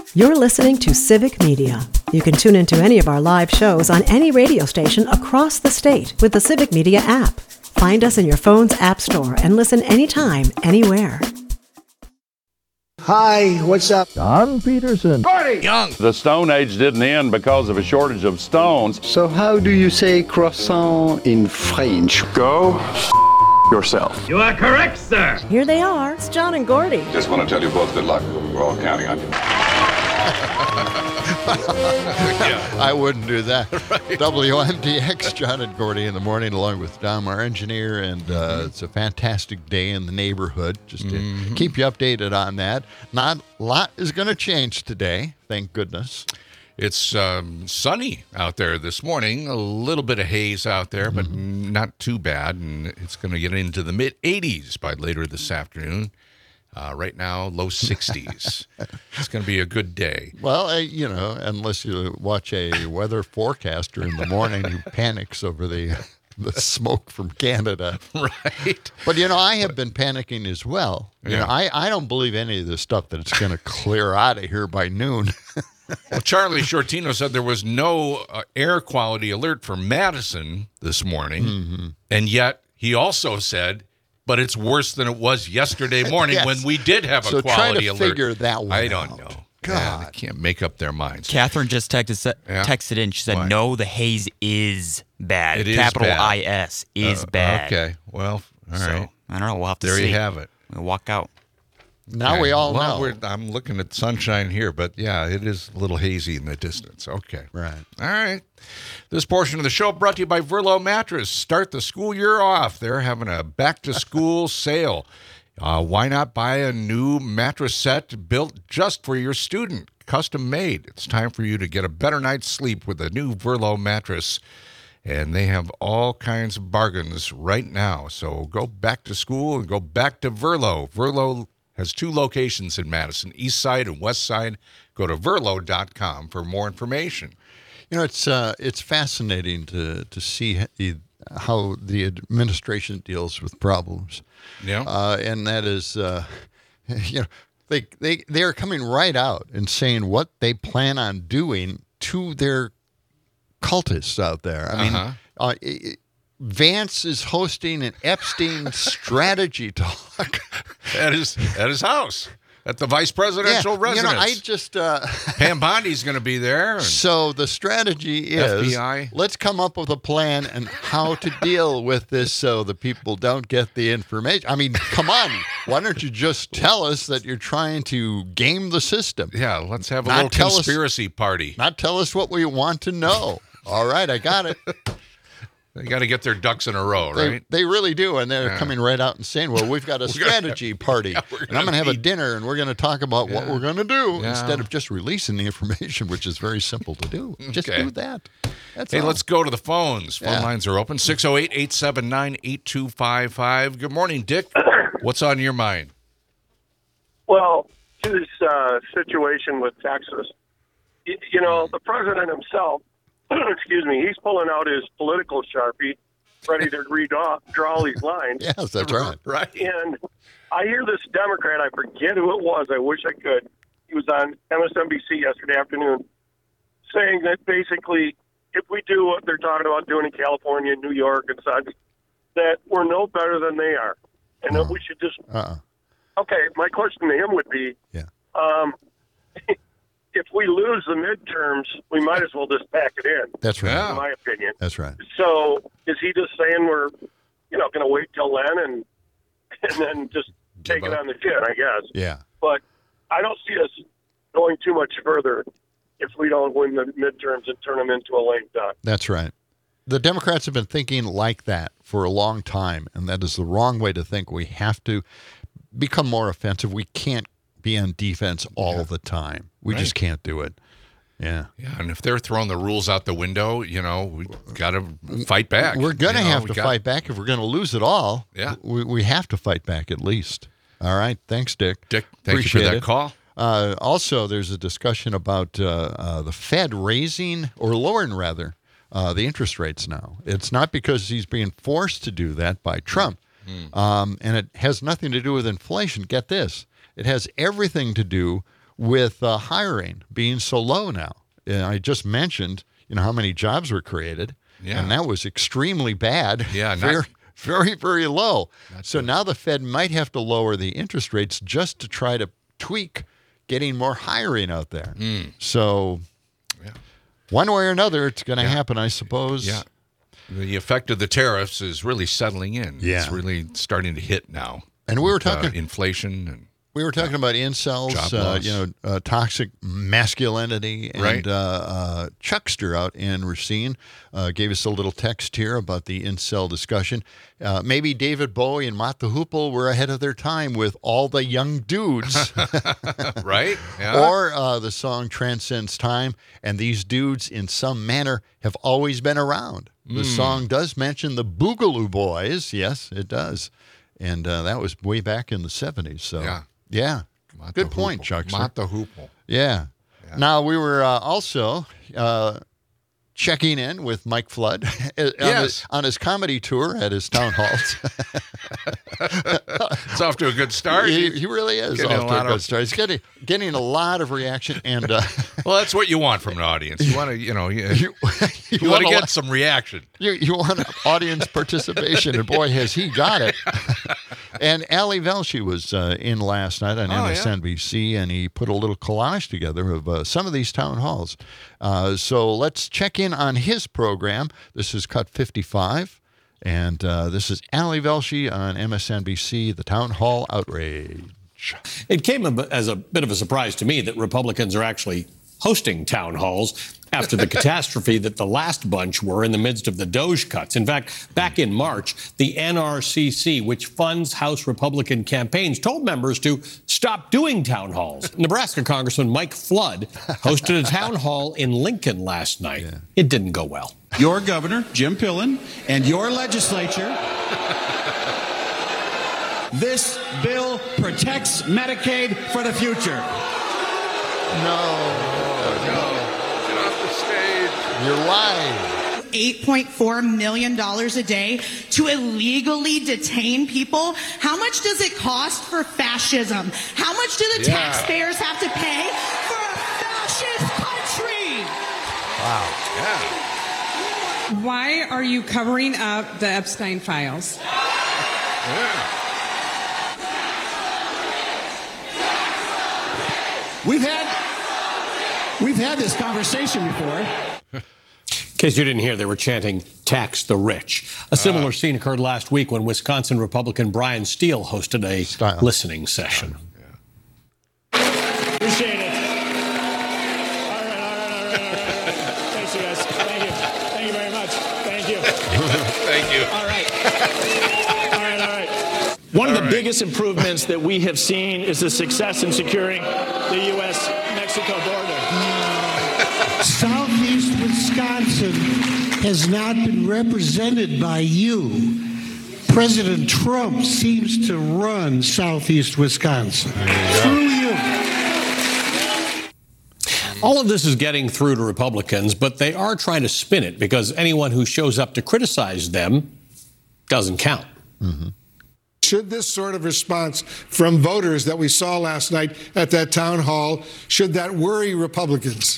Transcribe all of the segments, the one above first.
You're listening to Civic Media. You can tune into any of our live shows on any radio station across the state with the Civic Media app. Find us in your phone's app store and listen anytime, anywhere. Hi, what's up? Don Peterson. Party! Young. The Stone Age didn't end because of a shortage of stones. So how do you say croissant in French? Go yourself. You are correct, sir. Here they are. It's John and Gordy. Just want to tell you both good luck. We're all counting on you. I wouldn't do that. Right. WMDX, John and Gordy in the morning, along with Dom, our engineer, and it's a fantastic day in the neighborhood. Just to keep you updated on that. Not a lot is going to change today, thank goodness. It's sunny out there this morning. A little bit of haze out there, but not too bad. And it's going to get into the mid-80s by later this afternoon. Right now, low 60s. It's going to be a good day. Well, unless you watch a weather forecaster in the morning who panics over the smoke from Canada. Right. But, I have been panicking as well. Yeah. I don't believe any of this stuff that it's going to clear out of here by noon. Well, Charlie Shortino said there was no air quality alert for Madison this morning, and yet he also said, but it's worse than it was yesterday morning when we did have a quality alert. So try to figure that one I don't out. know. God. Yeah, they can't make up their minds. Catherine just texted in. She said, What? no, the haze is bad. It is Capital bad. I-S is bad. Okay, well, all right. I don't know. We'll have to There see. you have it. We'll walk out. Now Okay. we all well, know. I'm looking at sunshine here, but yeah, it is a little hazy in the distance. Okay. Right. All right. This portion of the show brought to you by Verlo Mattress. Start the school year off. They're having a back-to-school sale. Why not buy a new mattress set built just for your student, custom made? It's time for you to get a better night's sleep with a new Verlo mattress. And they have all kinds of bargains right now. So go back to school and go back to Verlo. Verlo has 2 locations in Madison, East Side and West Side. Go to verlo.com for more information. It's fascinating to see how the administration deals with problems. Yeah. And that is, they are coming right out and saying what they plan on doing to their cultists out there. I mean, Vance is hosting an Epstein strategy talk at his house, at the vice presidential residence. I just Pam Bondi's going to be there. So the strategy is FBI. Let's come up with a plan and how to deal with this so the people don't get the information. I mean, come on. Why don't you just tell us that you're trying to game the system? Yeah, let's have a little conspiracy party. Not tell us what we want to know. All right, I got it. They got to get their ducks in a row, right? They really do, and they're coming right out and saying, well, we've got a strategy party, and I'm going to have a dinner, and we're going to talk about what we're going to do instead of just releasing the information, which is very simple to do. Just do that. That's all. Let's go to the phones. Phone lines are open, 608-879-8255. Good morning, Dick. What's on your mind? Well, to this situation with Texas, the president himself, excuse me, he's pulling out his political Sharpie, ready to draw all these lines. Yes, that's right. Right. And I hear this Democrat, I forget who it was, I wish I could. He was on MSNBC yesterday afternoon saying that basically if we do what they're talking about doing in California and New York and such, that we're no better than they are. And that we should just... Okay, my question to him would be, if we lose the midterms, we might as well just pack it in. That's right. In my opinion. That's right. So is he just saying we're, going to wait till then and then just take it on the chin, I guess. Yeah. But I don't see us going too much further if we don't win the midterms and turn them into a lame duck. That's right. The Democrats have been thinking like that for a long time, and that is the wrong way to think. We have to become more offensive. We can't be on defense all the time. We just can't do it. Yeah. Yeah, and if they're throwing the rules out the window, we got to fight back. We're going to have to fight back. If we're going to lose it all, we have to fight back at least. All right. Thanks, Dick. Dick, thank you for that call. Also, there's a discussion about the Fed raising, or lowering rather, the interest rates now. It's not because he's being forced to do that by Trump. And it has nothing to do with inflation. Get this. It has everything to do with hiring being so low now. I just mentioned, how many jobs were created, and that was extremely bad. Yeah, very, very low. So now the Fed might have to lower the interest rates just to try to tweak getting more hiring out there. So one way or another, it's going to happen, I suppose. Yeah. The effect of the tariffs is really settling in. Yeah. It's really starting to hit now. And we were talking inflation and we were talking about incels, toxic masculinity, and Chuckster out in Racine gave us a little text here about the incel discussion. Maybe David Bowie and Mott the Hoople were ahead of their time with All the Young Dudes. Right? Yeah. Or the song transcends time, and these dudes in some manner have always been around. The song does mention the Boogaloo Boys. Yes, it does. And that was way back in the 70s. So, yeah. Good point, Chuck. Mott the Hoople. Yeah. Now, we were also checking in with Mike Flood on his comedy tour at his town halls. It's off to a good start. He really is off to a good start. He's getting a lot of reaction. And well, that's what you want from an audience. You want to, you want to get some reaction. You want audience participation, and boy, has he got it. And Ali Velshi was in last night on MSNBC, and he put a little collage together of some of these town halls. So let's check in on his program. This is Cut 55, and this is Ali Velshi on MSNBC, the Town Hall Outrage. It came as a bit of a surprise to me that Republicans are actually hosting town halls after the catastrophe that the last bunch were in the midst of the DOGE cuts. In fact, back in March, the NRCC, which funds House Republican campaigns, told members to stop doing town halls. Nebraska Congressman Mike Flood hosted a town hall in Lincoln last night. Yeah. It didn't go well. Your governor, Jim Pillen, and your legislature, this bill protects Medicaid for the future. No. You're lying. $8.4 million a day to illegally detain people. How much does it cost for fascism? How much do the taxpayers have to pay for a fascist country? Wow. Yeah. Why are you covering up the Epstein files? Yeah. We've had this conversation before. In case you didn't hear, they were chanting, tax the rich. A similar scene occurred last week when Wisconsin Republican Brian Steele hosted a listening session. Appreciate it. All right. Thanks, you guys. Thank you. Thank you very much. Thank you. Thank you. All right. One of the biggest improvements that we have seen is the success in securing the U.S.-Mexico border. Southeast Wisconsin has not been represented by you. President Trump seems to run Southeast Wisconsin through you. All of this is getting through to Republicans, but they are trying to spin it because anyone who shows up to criticize them doesn't count. Mm-hmm. Should this sort of response from voters that we saw last night at that town hall, should that worry Republicans?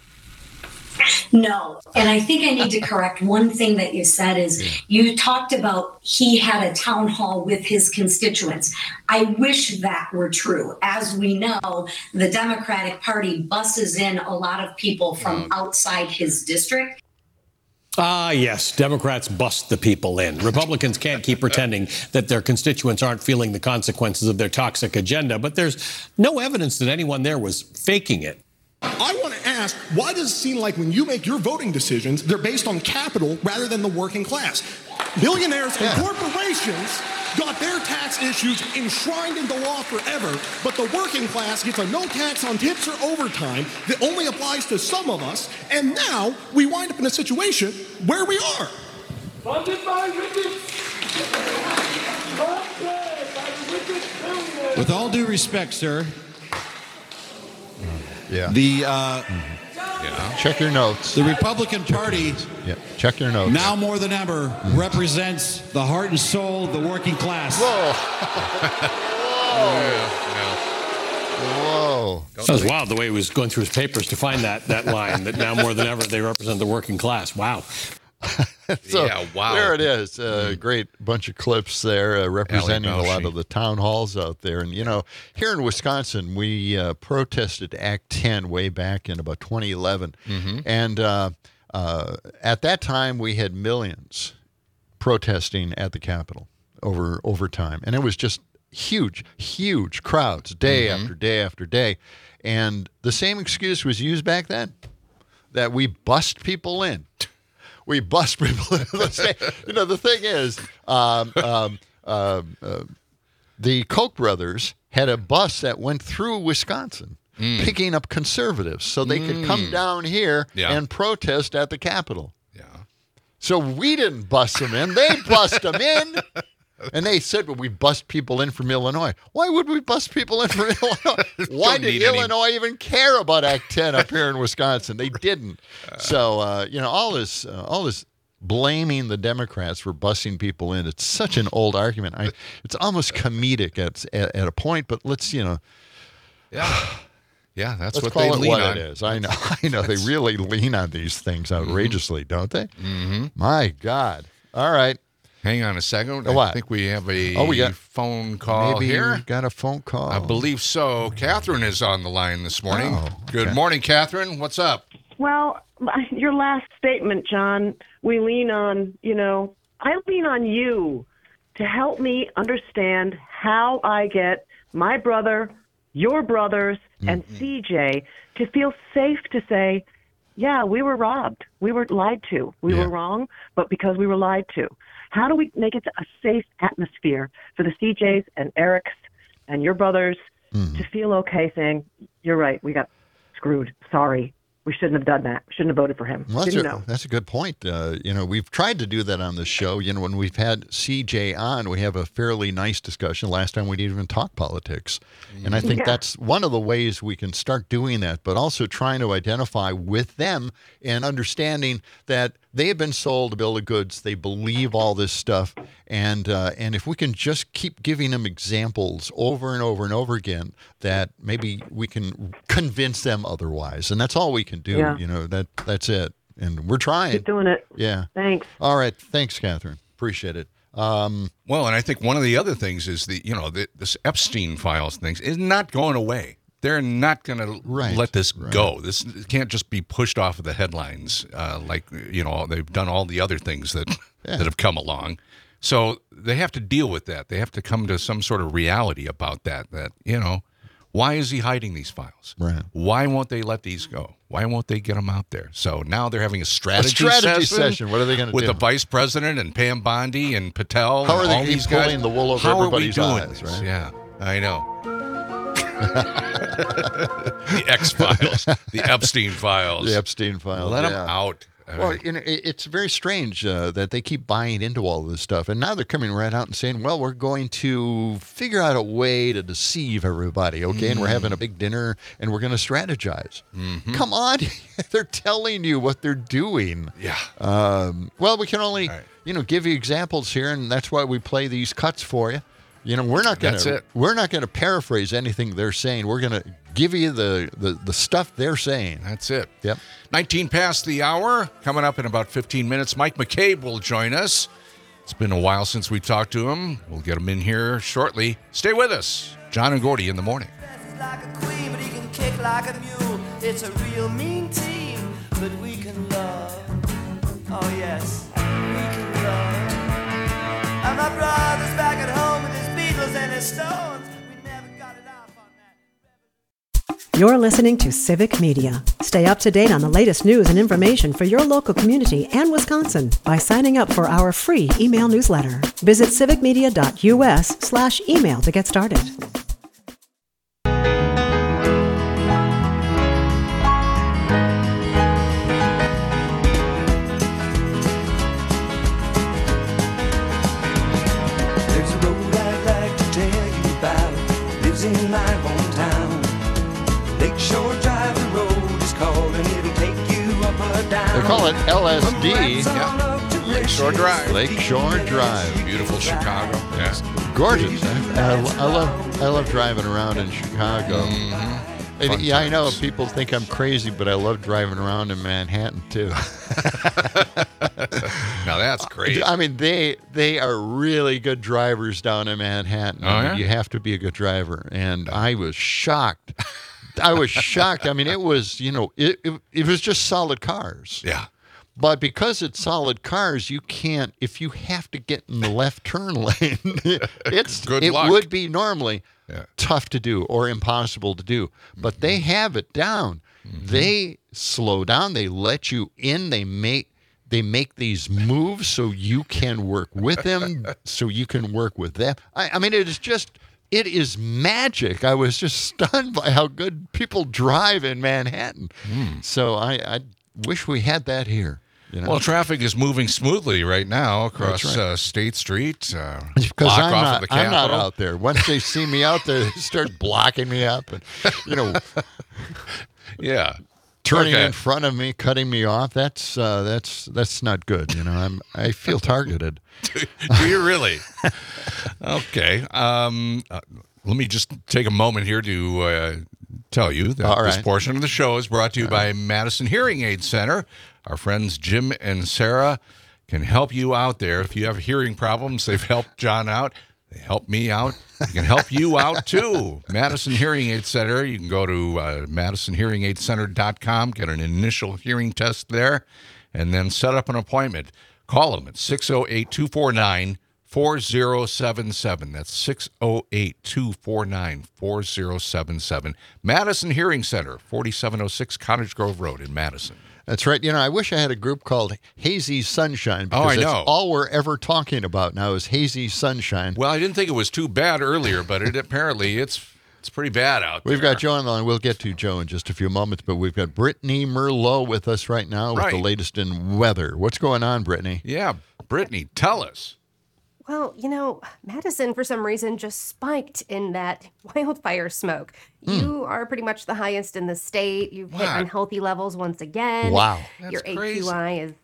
No. And I think I need to correct one thing that you said is you talked about he had a town hall with his constituents. I wish that were true. As we know, the Democratic Party buses in a lot of people from outside his district. Yes, Democrats bust the people in. Republicans can't keep pretending that their constituents aren't feeling the consequences of their toxic agenda, but there's no evidence that anyone there was faking it. I want to ask, why does it seem like when you make your voting decisions, they're based on capital rather than the working class? Billionaires and corporations got their tax issues enshrined into law forever, but the working class gets a no tax on tips or overtime that only applies to some of us, and now we wind up in a situation where we are. Funded by With all due respect, sir. Yeah. Check your notes. The Republican Party, check your notes. now more than ever, represents the heart and soul of the working class. Whoa. Oh. That was wild the way he was going through his papers to find that line, that now more than ever they represent the working class. Wow. So, yeah, wow. There it is. A great bunch of clips there representing a lot of the town halls out there. And, here in Wisconsin, we protested Act 10 way back in about 2011. Mm-hmm. And at that time, we had millions protesting at the Capitol over time. And it was just huge crowds day after day after day. And the same excuse was used back then, that we bust people in. We bust people into the state. The thing is, the Koch brothers had a bus that went through Wisconsin picking up conservatives so they could come down here and protest at the Capitol. Yeah. So we didn't bust them in. They bust them in. And they said, well, we bust people in from Illinois. Why would we bust people in from Illinois? Why did Illinois even care about Act 10 up here in Wisconsin? They didn't. So, all this blaming the Democrats for busing people in, it's such an old argument. It's almost comedic at a point, but let's. Yeah, that's let's what call they it lean what on. it is. I know. They really lean on these things outrageously, don't they? Mm-hmm. My God. All right. Hang on a second. What? I think we have a phone call maybe here. We got a phone call. I believe so. Catherine is on the line this morning. Oh, okay. Good morning, Catherine. What's up? Well, your last statement, John, we lean on, I lean on you to help me understand how I get my brother, your brothers, and CJ to feel safe to say, yeah, we were robbed. We were lied to. We were wrong, but because we were lied to. How do we make it a safe atmosphere for the CJs and Erics and your brothers to feel okay saying, you're right, we got screwed. Sorry. We shouldn't have done that. We shouldn't have voted for him. Well, Didn't know. That's a good point. We've tried to do that on the show. When we've had CJ on, we have a fairly nice discussion. Last time we didn't even talk politics. And I think that's one of the ways we can start doing that, but also trying to identify with them and understanding that they have been sold a bill of goods. They believe all this stuff. And if we can just keep giving them examples over and over and over again, that maybe we can convince them otherwise. And that's all we can do. Yeah. That's it. And we're trying. Keep doing it. Yeah. Thanks. All right. Thanks, Catherine. Appreciate it. Well, and I think one of the other things is this Epstein files things is not going away. They're not going to let this go. This can't just be pushed off of the headlines they've done all the other things that have come along. So they have to deal with that. They have to come to some sort of reality about that, why is he hiding these files? Right. Why won't they let these go? Why won't they get them out there? So now they're having a strategy session. What are they going to do? With the vice president and Pam Bondi and Patel. How are they all these pulling guys? the wool over How everybody's are we doing eyes, this? right? Yeah, I know. The X-Files, the Epstein files. The Epstein files. Let them out. Well, it's very strange that they keep buying into all of this stuff. And now they're coming right out and saying, well, we're going to figure out a way to deceive everybody, okay? And we're having a big dinner, and we're going to strategize. Mm-hmm. Come on. They're telling you what they're doing. Yeah. Well, we can only, give you examples here, and that's why we play these cuts for you. We're not going to paraphrase anything they're saying. We're going to give you the stuff they're saying. That's it. Yep. 19 past the hour. Coming up in about 15 minutes, Mike McCabe will join us. It's been a while since we talked to him. We'll get him in here shortly. Stay with us. John and Gordy in the morning. Like a queen, but he can kick like a mule. It's a real mean team, but we can love. Oh yes, we can love. And my brother's back at home with his Beatles and his Stones. We never got it off on that. You're listening to Civic Media. Stay up to date on the latest news and information for your local community and Wisconsin by signing up for our free email newsletter. Visit civicmedia.us/email to get started. In my hometown, Lakeshore Drive, the road is called, and it'll take you up or down. They call it LSD. Yeah. Lakeshore Drive. Lakeshore Drive. Beautiful Chicago. Yeah. Gorgeous. I love driving around in Chicago. Mm-hmm. Yeah, I know people think I'm crazy, but I love driving around in Manhattan too. Now that's crazy. I mean, they are really good drivers down in Manhattan. Oh, yeah? You have to be a good driver, and I was shocked. I was shocked. I mean, it was it was just solid cars. Yeah. But because it's solid cars, you can't. If you have to get in the left turn lane, it would be normally tough to do or impossible to do. But they have it down. Mm-hmm. They slow down. They let you in. They make these moves so you can work with them, so you can work with them. I mean, it is magic. I was just stunned by how good people drive in Manhattan. So I wish we had that here. Well, traffic is moving smoothly right now across State Street. Because I'm not out there. Once they see me out there, they start blocking me up, and turning in front of me, cutting me off. That's not good. I feel targeted. Do you really? Okay. Let me just take a moment here to tell you that this portion of the show is brought to you by Madison Hearing Aid Center. Our friends Jim and Sarah can help you out there. If you have hearing problems, they've helped John out. They help me out. They can help you out, too. Madison Hearing Aid Center. You can go to MadisonHearingAidCenter.com, get an initial hearing test there, and then set up an appointment. Call them at 608-249-4077. That's 608-249-4077. Madison Hearing Center, 4706 Cottage Grove Road in Madison. That's right. I wish I had a group called Hazy Sunshine, because I know. That's all we're ever talking about now is Hazy Sunshine. Well, I didn't think it was too bad earlier, but apparently it's pretty bad out there. We've got Joe on the line. We'll get to Joe in just a few moments, but we've got Brittany Merlot with us right now with the latest in weather. What's going on, Brittany? Yeah, Brittany, tell us. Well, Madison, for some reason, just spiked in that wildfire smoke. You are pretty much the highest in the state. You've hit unhealthy levels once again. Wow. Your AQI is,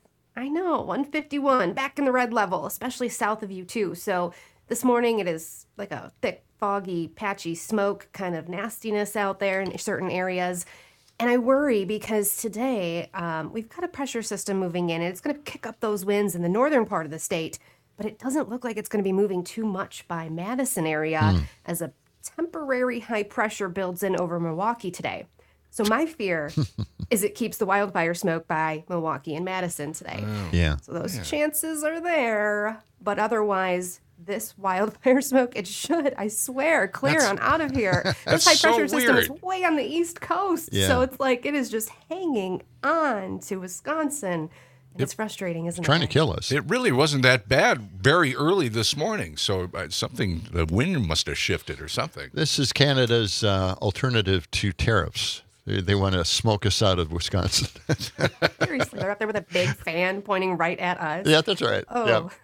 151, back in the red level, especially south of you, too. So this morning it is like a thick, foggy, patchy smoke kind of nastiness out there in certain areas. And I worry because today we've got a pressure system moving in, and it's going to kick up those winds in the northern part of the state. But it doesn't look like it's going to be moving too much by Madison area as a temporary high pressure builds in over Milwaukee today. So my fear is it keeps the wildfire smoke by Milwaukee and Madison today. Yeah. So those chances are there. But otherwise, this wildfire smoke, it should, I swear, clear on out of here. This high pressure system is way on the East Coast. Yeah. So it's like it is just hanging on to Wisconsin. And it's frustrating, isn't it? Trying to kill us. It really wasn't that bad very early this morning. So the wind must have shifted or something. This is Canada's alternative to tariffs. They want to smoke us out of Wisconsin. Seriously, they're up there with a big fan pointing right at us. Yeah, that's right. Oh. Yep.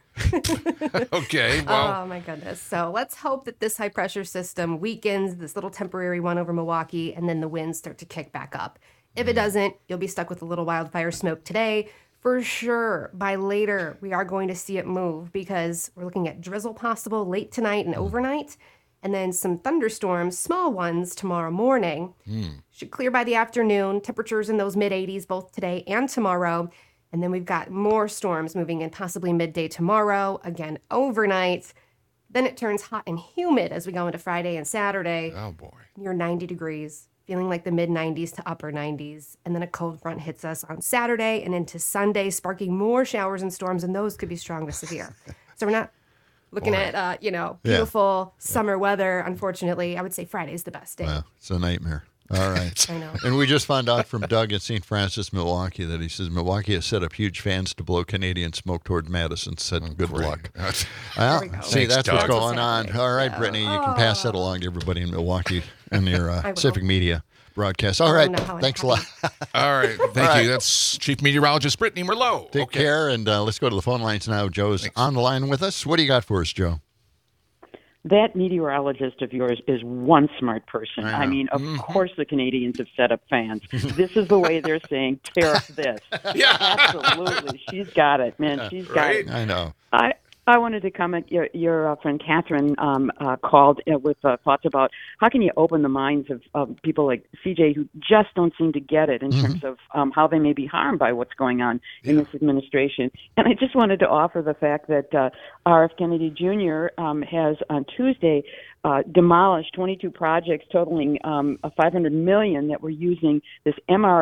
Okay, well. Oh, my goodness. So let's hope that this high pressure system weakens, this little temporary one over Milwaukee, and then the winds start to kick back up. If it doesn't, you'll be stuck with a little wildfire smoke today. For sure, by later, we are going to see it move because we're looking at drizzle possible late tonight and overnight, and then some thunderstorms, small ones, tomorrow morning. Should clear by the afternoon. Temperatures in those mid-80s both today and tomorrow. And then we've got more storms moving in possibly midday tomorrow, again overnight. Then it turns hot and humid as we go into Friday and Saturday. Oh, boy. Near 90 degrees. Feeling like the mid-90s to upper 90s. And then a cold front hits us on Saturday and into Sunday, sparking more showers and storms, and those could be strong to severe. So we're not looking at, beautiful summer weather, unfortunately. I would say Friday's the best day. Wow, it's a nightmare. All right. I know. And we just found out from Doug in St. Francis, Milwaukee, that he says Milwaukee has set up huge fans to blow Canadian smoke toward Madison. Said good luck. Well, see, Thanks, that's Doug. what's going on. All right, Brittany, you can pass that along to everybody in Milwaukee and your Civic Media broadcast. All right. Thanks a lot. All right. Thank you. That's Chief Meteorologist Brittany Merlot. Take care, and let's go to the phone lines now. Joe's on the line with us. What do you got for us, Joe? That meteorologist of yours is one smart person. I mean, of course the Canadians have set up fans. This is the way they're saying, tariff this. Yeah. Absolutely. She's got it, man. She's got it. I know. I wanted to comment. Your friend Catherine called with thoughts about how can you open the minds of people like CJ who just don't seem to get it in terms of how they may be harmed by what's going on in this administration. And I just wanted to offer the fact that R.F. Kennedy Jr. Has on Tuesday demolished 22 projects totaling $500 million that were using this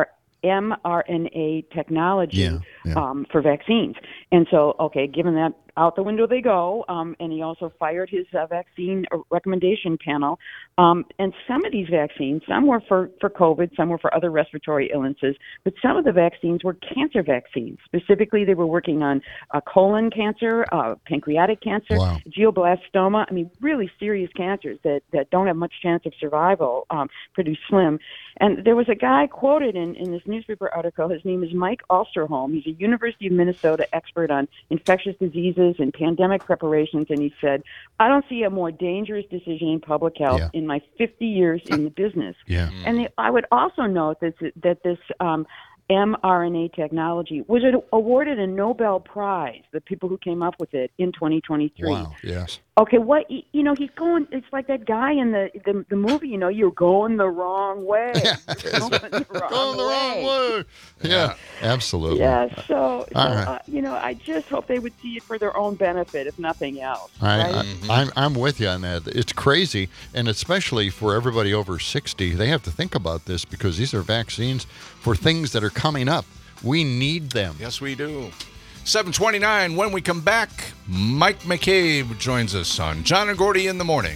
mRNA technology for vaccines. And so, given that, out the window they go. And he also fired his vaccine recommendation panel. And some of these vaccines, some were for COVID, some were for other respiratory illnesses, but some of the vaccines were cancer vaccines. Specifically, they were working on colon cancer, pancreatic cancer, glioblastoma. I mean, really serious cancers that don't have much chance of survival, pretty slim. And there was a guy quoted in this newspaper article. His name is Mike Osterholm. He's a University of Minnesota expert on infectious diseases and pandemic preparations, and he said, I don't see a more dangerous decision in public health in my 50 years in the business. And I would also note that this mRNA technology was awarded a Nobel Prize, the people who came up with it, in 2023. Wow, yes. Okay, he's going, it's like that guy in the movie, you're going the wrong way. Going the wrong way. Yeah, absolutely. Yeah, so right. I just hope they would see it for their own benefit, if nothing else. I'm with you on that. It's crazy, and especially for everybody over 60, they have to think about this because these are vaccines for things that are coming up. We need them. Yes, we do. 7:29. When we come back, Mike McCabe joins us on John and Gordy in the Morning.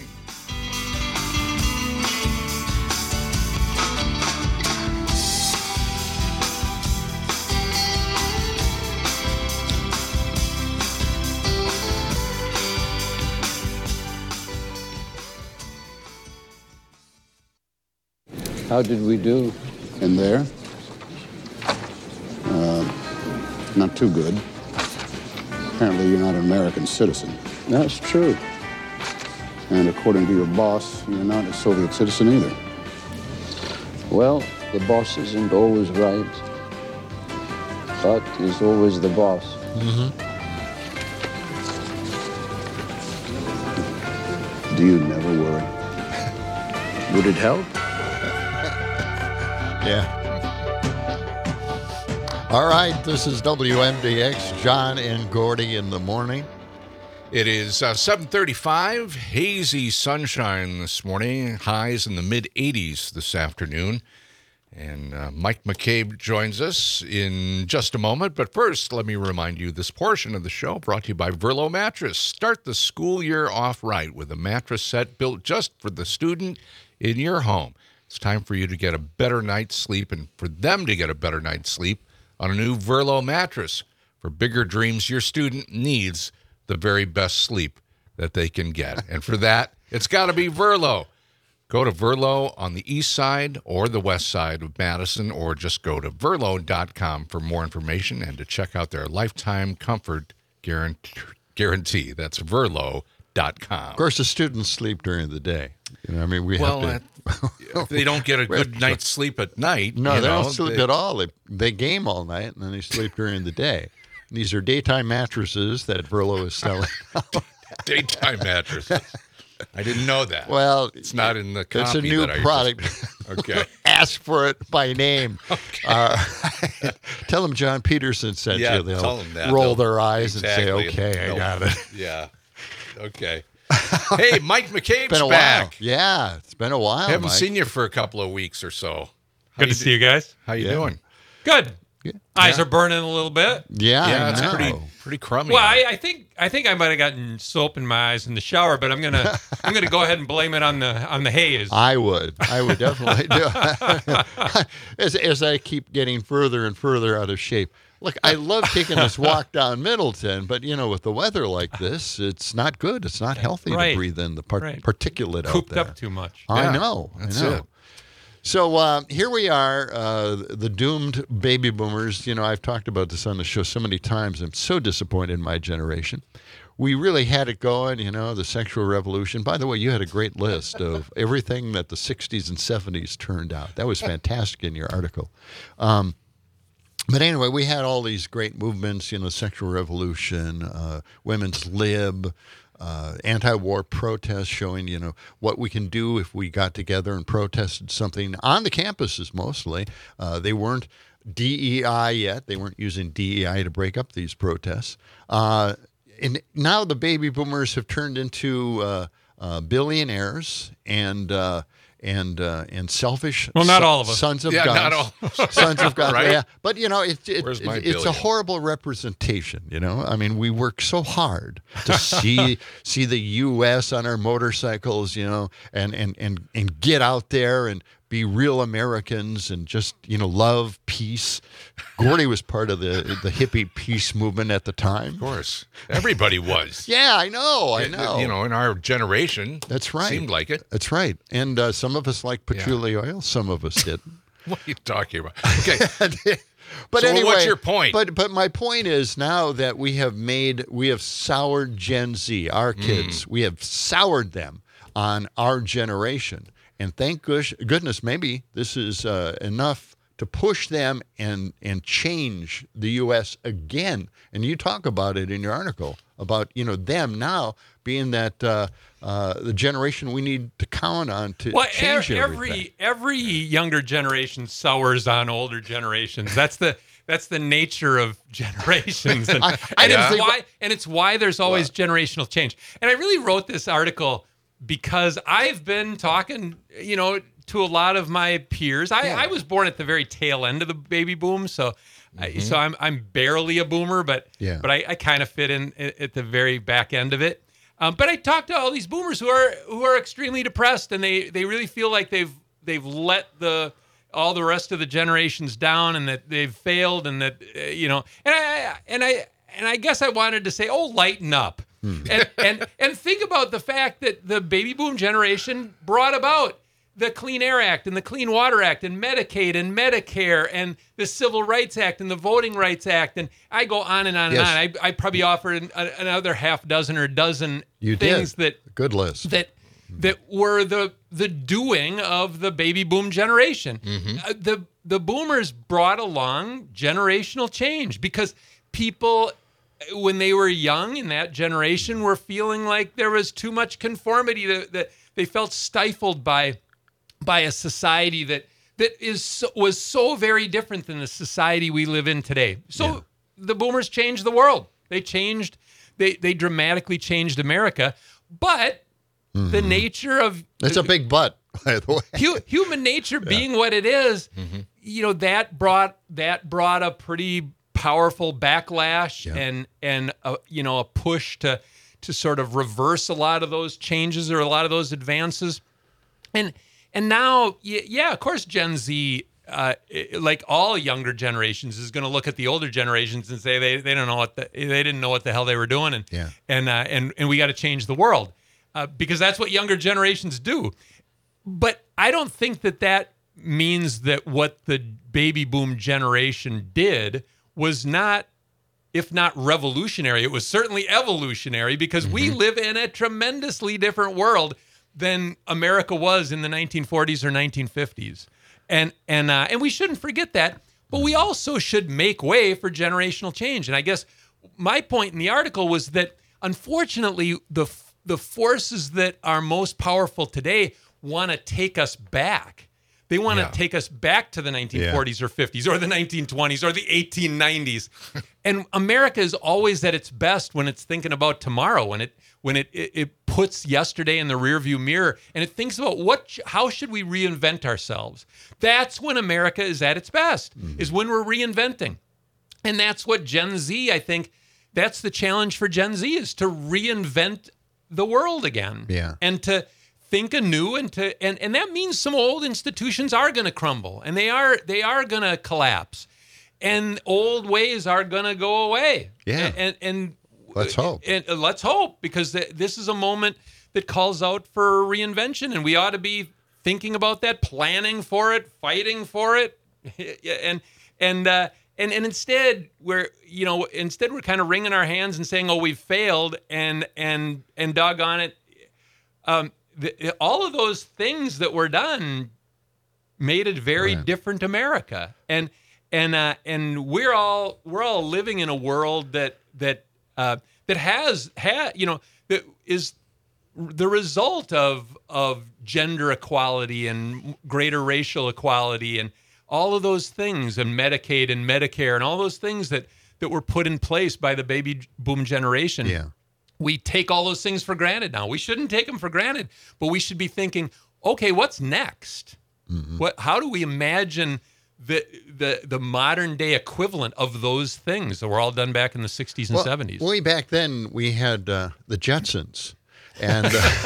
How did we do in there? Not too good. Apparently you're not an American citizen. That's true. And according to your boss, you're not a Soviet citizen either. Well, the boss isn't always right, but he's always the boss. Do you never worry? Would it help? Yeah. All right, this is WMDX, John and Gordy in the Morning. It is 7:35, hazy sunshine this morning, highs in the mid-80s this afternoon. And Mike McCabe joins us in just a moment. But first, let me remind you, this portion of the show brought to you by Verlo Mattress. Start the school year off right with a mattress set built just for the student in your home. It's time for you to get a better night's sleep and for them to get a better night's sleep on a new Verlo mattress. For bigger dreams, your student needs the very best sleep that they can get. And for that, it's got to be Verlo. Go to Verlo on the east side or the west side of Madison, or just go to Verlo.com for more information and to check out their lifetime comfort guarantee. That's Verlo.com. Of course, the students sleep during the day. We have to... if they don't get a good night's sleep at night. No, they don't sleep at all. They game all night, and then they sleep during the day. And these are daytime mattresses that Verlo is selling. Daytime mattresses. I didn't know that. Well, it's not in the copy. It's a new product. Okay. Ask for it by name. Okay. Tell them John Peterson sent you. They'll tell them that. Roll their eyes and say, okay, I got it. Yeah. Okay. Hey, Mike McCabe's been a back. While. Yeah, it's been a while. Haven't Mike. seen you for a couple of weeks or so. Good to see you guys. How you doing? Good. Eyes are burning a little bit. Yeah, it's pretty crummy. Well, I think I might have gotten soap in my eyes in the shower, but I'm gonna go ahead and blame it on the haze. I would definitely do. as I keep getting further and further out of shape. Look, I love taking this walk down Middleton, but with the weather like this, it's not good. It's not healthy to breathe in the particulate out Cooped there. up too much. I know. It. So here we are, the doomed baby boomers. I've talked about this on the show so many times. I'm so disappointed in my generation. We really had it going, the sexual revolution. By the way, you had a great list of everything that the 60s and 70s turned out. That was fantastic in your article. But anyway, we had all these great movements, sexual revolution, women's lib, anti-war protests showing, what we can do if we got together and protested something on the campuses mostly. They weren't DEI yet. They weren't using DEI to break up these protests. And now the baby boomers have turned into billionaires and selfish. Well, not all of us. Sons of Yeah, guns. not all. Sons of guns. Right? Yeah, but Where's my it's a billion? horrible representation. I mean, we work so hard to see the U.S. on our motorcycles, and get out there and be real Americans and just love peace. Gordy was part of the hippie peace movement at the time. Of course, everybody was. Yeah, I know. In our generation. That's right. Seemed like it. That's right. And some of us like patchouli oil. Some of us didn't. What are you talking about? Okay. But So anyway, what's your point? But my point is now that we have soured Gen Z, our kids. We have soured them on our generation. And thank goodness, maybe this is enough to push them and change the U.S. again. And you talk about it in your article about them now being that the generation we need to count on to change everything. Every younger generation sours on older generations. That's the nature of generations, and it's why there's always generational change. And I really wrote this article because I've been talking, to a lot of my peers. I was born at the very tail end of the baby boom, so I'm barely a boomer, but I kind of fit in at the very back end of it. But I talked to all these boomers who are extremely depressed, and they really feel like they've let all the rest of the generations down, and that they've failed, and that and I guess I wanted to say, lighten up. And think about the fact that the baby boom generation brought about the Clean Air Act and the Clean Water Act and Medicaid and Medicare and the Civil Rights Act and the Voting Rights Act, and I go on and on and on. I probably offered another half dozen or dozen things good list that were the doing of the baby boom generation. The boomers brought along generational change because people, when they were young in that generation, were feeling like there was too much conformity, that they felt stifled by a society that was so very different than the society we live in today. So the boomers changed the world. They dramatically changed America, but the nature of it's a big but, by the way. Human nature being what it is, that brought a pretty powerful backlash and a push to sort of reverse a lot of those changes or a lot of those advances. And now, of course, Gen Z, like all younger generations, is going to look at the older generations and say they don't know they didn't know what the hell they were doing, and we got to change the world because that's what younger generations do. But I don't think that means that what the baby boom generation did was not, if not revolutionary, it was certainly evolutionary, because we live in a tremendously different world than America was in the 1940s or 1950s. And we shouldn't forget that, but we also should make way for generational change. And I guess my point in the article was that, unfortunately, the forces that are most powerful today want to take us back. They want to take us back to the 1940s or 50s or the 1920s or the 1890s. And America is always at its best when it's thinking about tomorrow, when it puts yesterday in the rearview mirror and it thinks about how should we reinvent ourselves. That's when America is at its best, is when we're reinventing. And that's what Gen Z, I think, that's the challenge for Gen Z, is to reinvent the world again. And to think anew, and that means some old institutions are going to crumble, and they are going to collapse, and old ways are going to go away. And let's hope. And let's hope, because this is a moment that calls out for reinvention, and we ought to be thinking about that, planning for it, fighting for it, and instead we're kind of wringing our hands and saying, "Oh, we've failed," and doggone it. All of those things that were done made a very different America, and and we're all living in a world that has that is the result of gender equality and greater racial equality and all of those things, and Medicaid and Medicare and all those things that were put in place by the baby boom generation. Yeah. We take all those things for granted now. We shouldn't take them for granted, but we should be thinking, okay, what's next? How do we imagine the modern day equivalent of those things that were all done back in the 60s and 70s? Way back then, we had the Jetsons. And,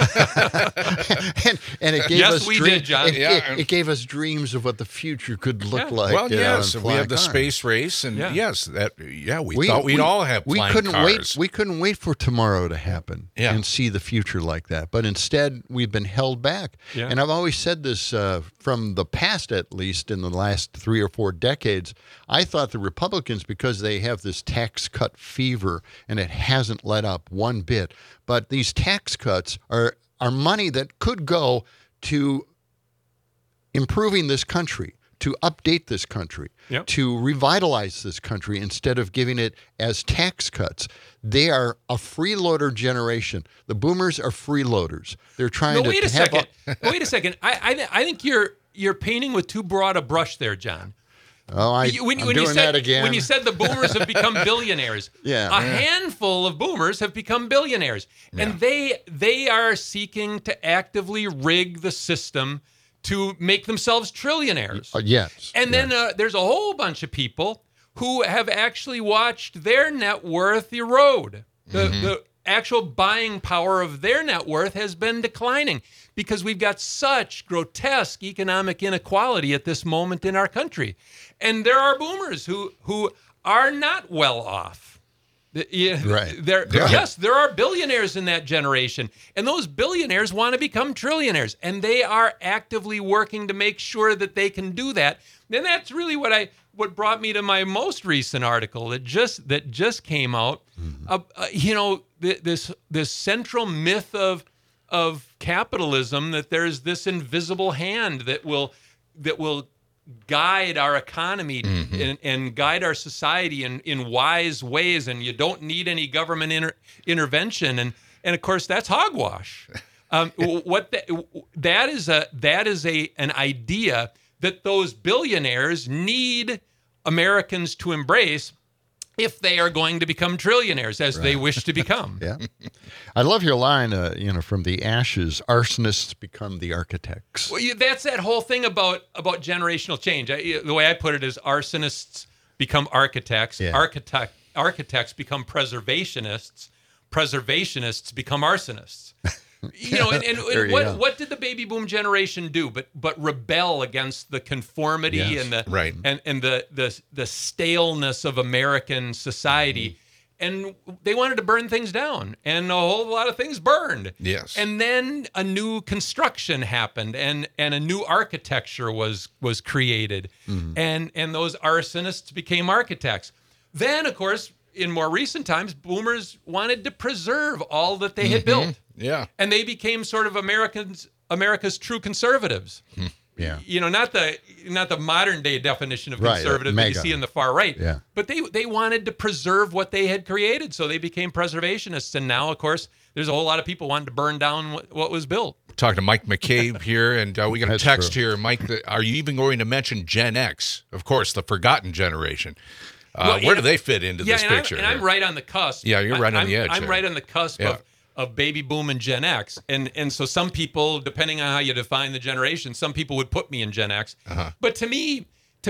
and it gave us did, John. It gave us dreams of what the future could look like. Well, yes, and we had the cars. space race, and we thought we'd all have flying couldn't cars. We couldn't wait for tomorrow to happen and see the future like that. But instead, we've been held back. Yeah. And I've always said this from the past, at least in the last 3 or 4 decades. I thought the Republicans, because they have this tax cut fever, and it hasn't let up one bit. But these tax cuts are money that could go to improving this country, to update this country, to revitalize this country instead of giving it as tax cuts. They are a freeloader generation. The boomers are freeloaders. They're trying to wait a second. Wait a second. I think you're painting with too broad a brush there, John. Oh, I'm doing that again. When you said the boomers have become billionaires, a handful of boomers have become billionaires, and they are seeking to actively rig the system to make themselves trillionaires. Yes. And then there's a whole bunch of people who have actually watched their net worth erode. The actual buying power of their net worth has been declining because we've got such grotesque economic inequality at this moment in our country. And there are boomers who are not well off. Right. Yes, there are billionaires in that generation, and those billionaires want to become trillionaires, and they are actively working to make sure that they can do that. And that's really what brought me to my most recent article that just came out. This central myth of capitalism, that there's this invisible hand that will guide our economy and guide our society in wise ways, and you don't need any government intervention, and of course that's hogwash. That is an idea that those billionaires need Americans to embrace if they are going to become trillionaires, as they wish to become. Yeah, I love your line. From the ashes, arsonists become the architects. Well, that's that whole thing about generational change. The way I put it is, arsonists become architects. Yeah. Architects become preservationists. Preservationists become arsonists. And what did the baby boom generation do but rebel against the conformity and the staleness of American society? And they wanted to burn things down, and a whole lot of things burned. Yes. And then a new construction happened, and a new architecture was created, and those arsonists became architects. Then, of course, in more recent times, boomers wanted to preserve all that they had built. Yeah. And they became sort of America's true conservatives. Yeah. Not the modern day definition of conservative that you see in the far right. Yeah. But they wanted to preserve what they had created, so they became preservationists. And now, of course, there's a whole lot of people wanting to burn down what was built. Talking to Mike McCabe here, and we got a text here. Mike, are you even going to mention Gen X? Of course, the forgotten generation. Where do they fit into this picture? I'm right on the cusp. Yeah, you're right on the edge. I'm right on the cusp of baby boom and Gen X. And so some people, depending on how you define the generation, some people would put me in Gen X. But to me,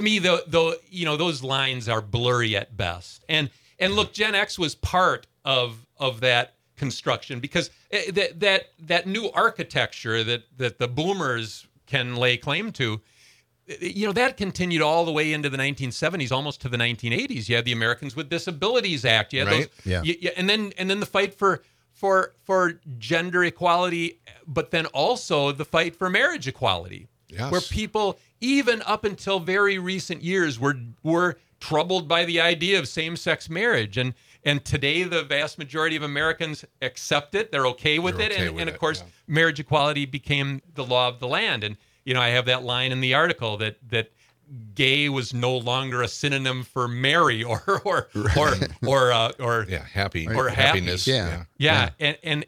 those lines are blurry at best. And look, Gen X was part of that construction, because that new architecture that the boomers can lay claim to, that continued all the way into the 1970s, almost to the 1980s. You had the Americans with Disabilities Act. You had those, and then the fight for gender equality, but then also the fight for marriage equality, where people, even up until very recent years, were troubled by the idea of same-sex marriage. And today, the vast majority of Americans accept it. They're okay with it. And of course, marriage equality became the law of the land. And I have that line in the article that gay was no longer a synonym for merry or happy or happiness. Yeah. And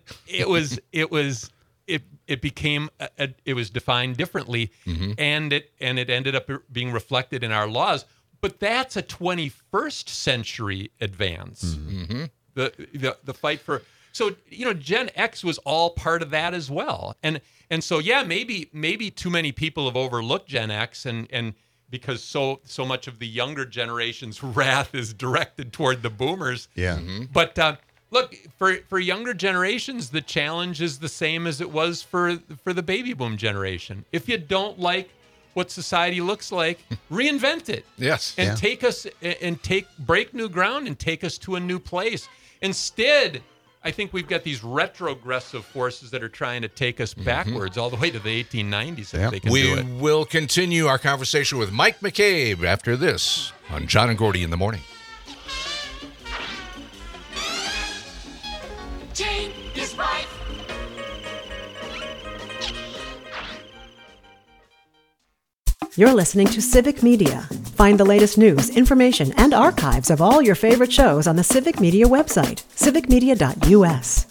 it became it was defined differently, and it ended up being reflected in our laws. But that's a 21st century advance. The fight for Gen X was all part of that as well. And so maybe too many people have overlooked Gen X and because so much of the younger generation's wrath is directed toward the boomers. Yeah. But look, for younger generations, the challenge is the same as it was for the baby boom generation. If you don't like what society looks like, reinvent it. Yes. And break new ground and take us to a new place. Instead, I think we've got these retrogressive forces that are trying to take us backwards all the way to the 1890s if they can do it. We will continue our conversation with Mike McCabe after this on John and Gordy in the Morning. Jane is right. You're listening to Civic Media. Find the latest news, information, and archives of all your favorite shows on the Civic Media website, civicmedia.us.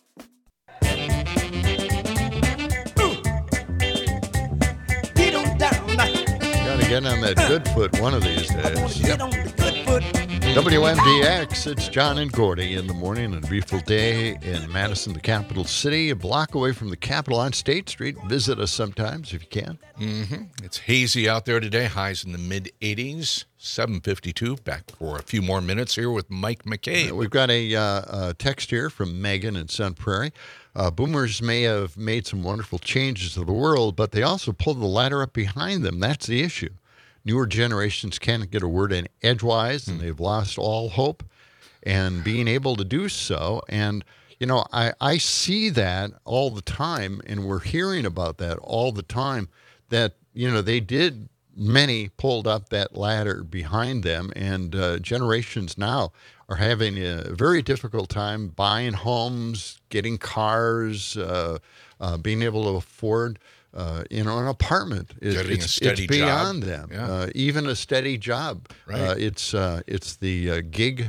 Gotta get on that good foot one of these days. WMDX, it's John and Gordy in the morning. A beautiful day in Madison, the capital city, a block away from the Capitol on State Street. Visit us sometimes if you can. It's hazy out there today. Highs in the mid-80s. 7:52. Back for a few more minutes here with Mike McCabe. We've got a text here from Megan in Sun Prairie. Boomers may have made some wonderful changes to the world, but they also pulled the ladder up behind them. That's the issue. Newer generations can't get a word in edgewise, and they've lost all hope and being able to do so. And, I see that all the time, and we're hearing about that all the time, that, many pulled up that ladder behind them, and generations now are having a very difficult time buying homes, getting cars, being able to afford an apartment. Getting a steady it's beyond job. them. Even a steady job. Right. It's the gig,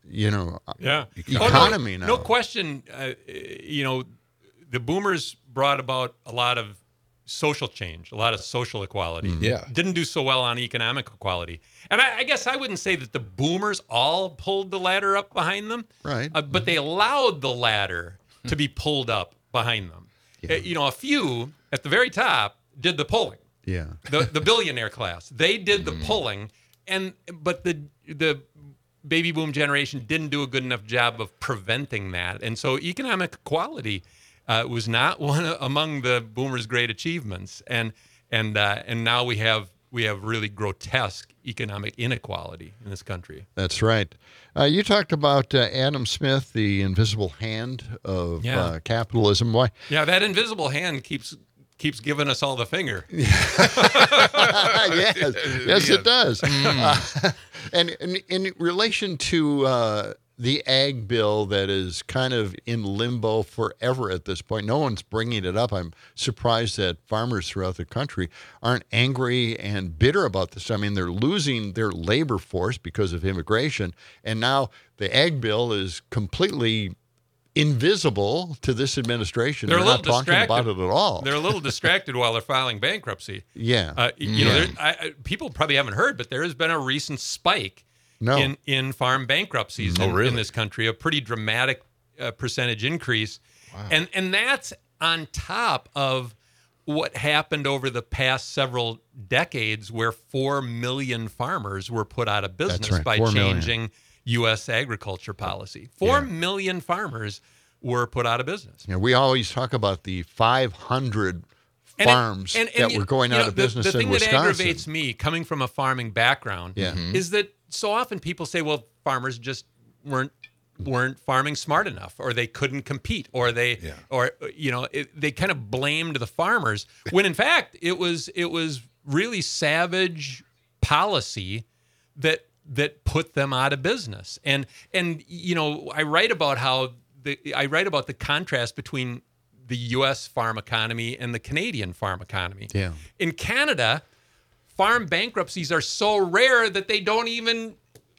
economy now. No question. The boomers brought about a lot of social change, a lot of social equality. Yeah. Didn't do so well on economic equality. And I guess I wouldn't say that the boomers all pulled the ladder up behind them. Right. But they allowed the ladder to be pulled up behind them. A few at the very top did the pulling. Yeah. The billionaire class. They did the pulling, but the baby boom generation didn't do a good enough job of preventing that. And so economic equality was not one among the boomers' great achievements. And now we have really grotesque economic inequality in this country. That's right. You talked about Adam Smith, the invisible hand of capitalism. Why? Yeah, that invisible hand keeps giving us all the finger. Yes, it does. And in relation to the ag bill that is kind of in limbo forever at this point, no one's bringing it up. I'm surprised that farmers throughout the country aren't angry and bitter about this. I mean, they're losing their labor force because of immigration, and now the ag bill is completely invisible to this administration. They're not talking about it at all. They're a little distracted while they're filing bankruptcy. Yeah. People probably haven't heard, but there has been a recent spike in farm bankruptcies in this country, a pretty dramatic percentage increase. Wow. And that's on top of what happened over the past several decades where 4 million farmers were put out of business by changing U.S. agriculture policy. 4 million farmers were put out of business. Yeah, we always talk about the 500 farms that were going out of business in Wisconsin. The thing that aggravates me, coming from a farming background, is that so often people say, well, farmers just weren't farming smart enough, or they couldn't compete, or they kind of blamed the farmers, when in fact it was really savage policy that put them out of business. And I write about the contrast between the U.S. farm economy and the Canadian farm economy. Yeah. In Canada, farm bankruptcies are so rare that they don't even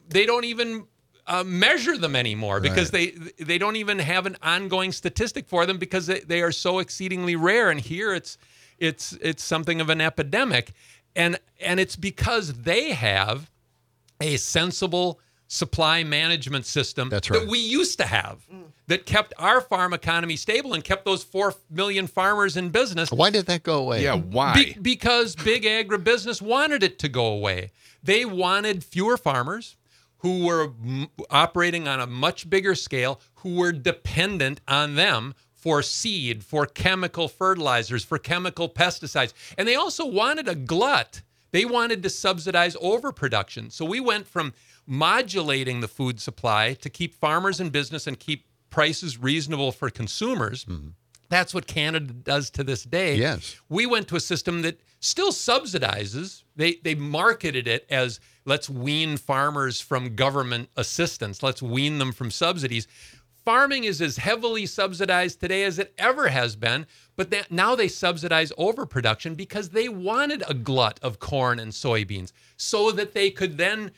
measure them anymore because they don't even have an ongoing statistic for them because they are so exceedingly rare. And here it's something of an epidemic, and it's because they have a sensible supply management system that we used to have that kept our farm economy stable and kept those 4 million farmers in business. Why did that go away? Yeah, why? Because big agribusiness wanted it to go away. They wanted fewer farmers who were operating on a much bigger scale, who were dependent on them for seed, for chemical fertilizers, for chemical pesticides. And they also wanted a glut. They wanted to subsidize overproduction. So we went from modulating the food supply to keep farmers in business and keep prices reasonable for consumers. Mm-hmm. That's what Canada does to this day. Yes. We went to a system that still subsidizes. They marketed it as, let's wean farmers from government assistance. Let's wean them from subsidies. Farming is as heavily subsidized today as it ever has been, but now they subsidize overproduction because they wanted a glut of corn and soybeans so that they could then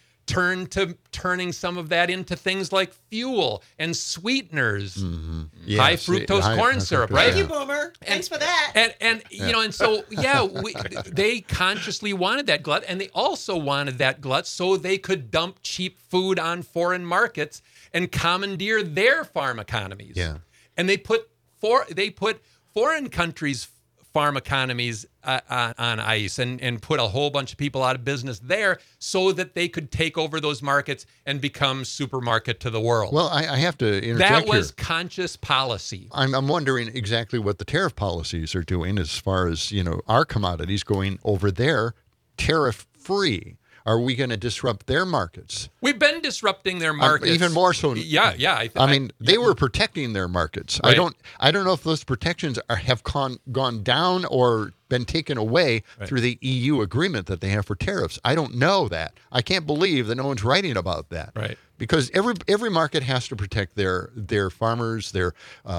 turning some of that into things like fuel and sweeteners, high fructose corn syrup, right? Thank you, Boomer. Thanks for that. And you know, and so they consciously wanted that glut, and they also wanted that glut so they could dump cheap food on foreign markets and commandeer their farm economies. Yeah, and they put foreign countries' farm economies on ice and put a whole bunch of people out of business there so that they could take over those markets and become supermarket to the world. Well, I have to interject That was here. conscious policy. I'm wondering exactly what the tariff policies are doing as far as, our commodities going over there tariff-free. Are we going to disrupt their markets? We've been disrupting their markets. Even more so. Yeah. I mean, they were protecting their markets. Right. I don't know if those protections have gone down or been taken away through the EU agreement that they have for tariffs. I don't know that. I can't believe that no one's writing about that. Right. Because every market has to protect their farmers, their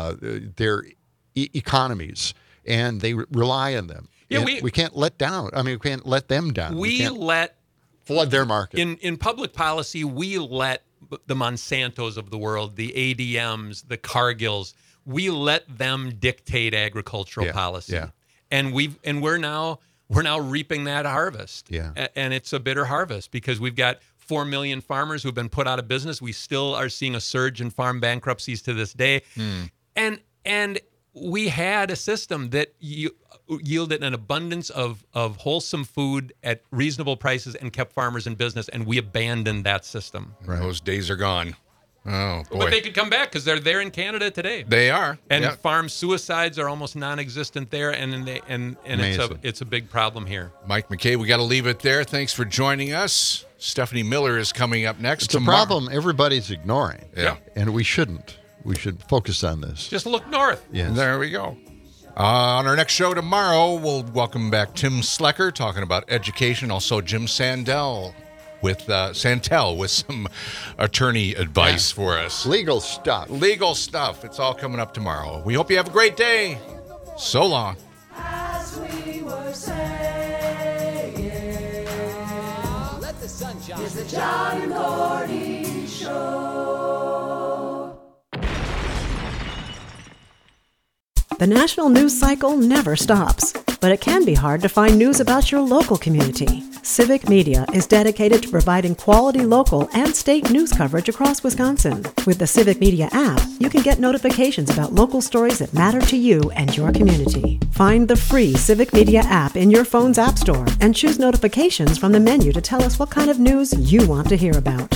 economies, and they rely on them. Yeah, we can't let down. I mean, we can't let them down. We can't flood their market. In public policy, we let the Monsantos of the world, the ADMs, the Cargills, we let them dictate agricultural policy. Yeah. And we're now reaping that harvest. Yeah. And it's a bitter harvest because we've got 4 million farmers who've been put out of business. We still are seeing a surge in farm bankruptcies to this day. And we had a system that yielded an abundance of wholesome food at reasonable prices and kept farmers in business, and we abandoned that system. Right. Those days are gone. Oh, boy. But they could come back because they're there in Canada today. They are. And farm suicides are almost non-existent there, and it's a big problem here. Mike McKay, we got to leave it there. Thanks for joining us. Stephanie Miller is coming up next. It's a problem everybody's ignoring. Yeah. And we shouldn't. We should focus on this. Just look north. Yes. There we go. On our next show tomorrow, we'll welcome back Tim Slecker talking about education. Also, Jim Santel with some attorney advice for us. Legal stuff. It's all coming up tomorrow. We hope you have a great day. So long. As we were saying, let the sun shine. It's the John Gordy Show. The national news cycle never stops, but it can be hard to find news about your local community. Civic Media is dedicated to providing quality local and state news coverage across Wisconsin. With the Civic Media app, you can get notifications about local stories that matter to you and your community. Find the free Civic Media app in your phone's app store and choose notifications from the menu to tell us what kind of news you want to hear about.